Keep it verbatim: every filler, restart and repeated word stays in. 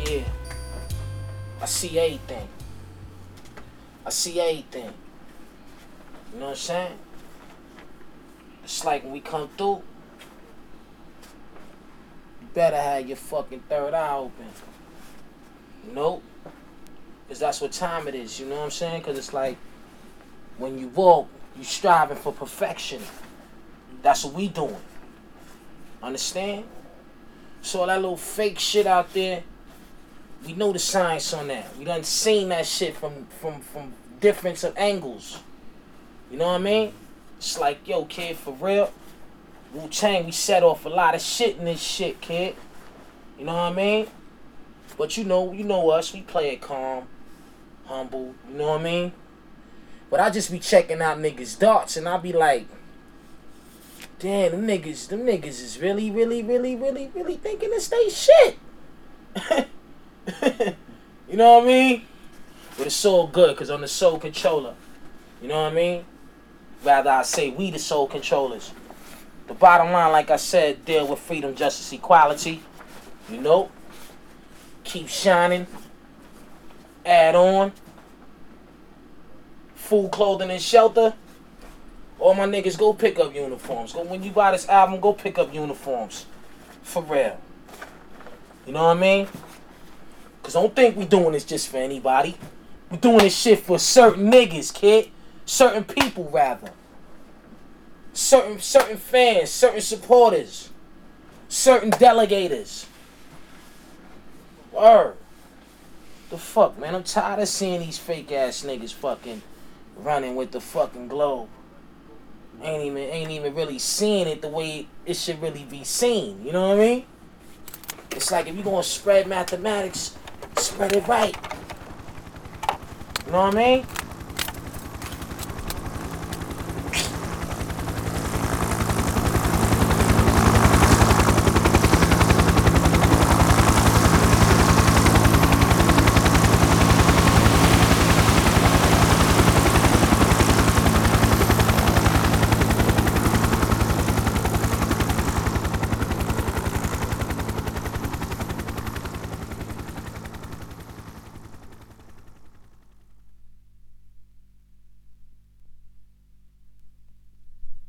Yeah, I see everything. I see everything. You know what I'm saying? It's like when we come through, you better have your fucking third eye open. Nope. Because that's what time it is, you know what I'm saying? Because it's like, when you walk, you striving for perfection. That's what we doing. Understand? So all that little fake shit out there, we know the science on that. We done seen that shit from, from, from different angles. You know what I mean? It's like, yo, kid, for real, Wu-Tang, we set off a lot of shit in this shit, kid. You know what I mean? But you know, you know us, we play it calm, humble, you know what I mean? But I just be checking out niggas' darts and I be like, damn, them niggas, them niggas is really, really, really, really, really thinking it's they shit. You know what I mean? But it's all good, because I'm the soul controller. You know what I mean? Rather, I say we the soul controllers. The bottom line, like I said, deal with freedom, justice, equality. You know? Keep shining. Add on. Food, clothing, and shelter. All my niggas, go pick up uniforms. Go when you buy this album, go pick up uniforms. For real. You know what I mean? Because don't think we doing this just for anybody. We doing this shit for certain niggas, kid. Certain people, rather. Certain certain fans, certain supporters. Certain delegators. Word. The fuck, man? I'm tired of seeing these fake ass niggas fucking running with the fucking globe. Ain't even ain't even really seeing it the way it should really be seen. You know what I mean? It's like if you gonna spread mathematics, spread it right. You know what I mean?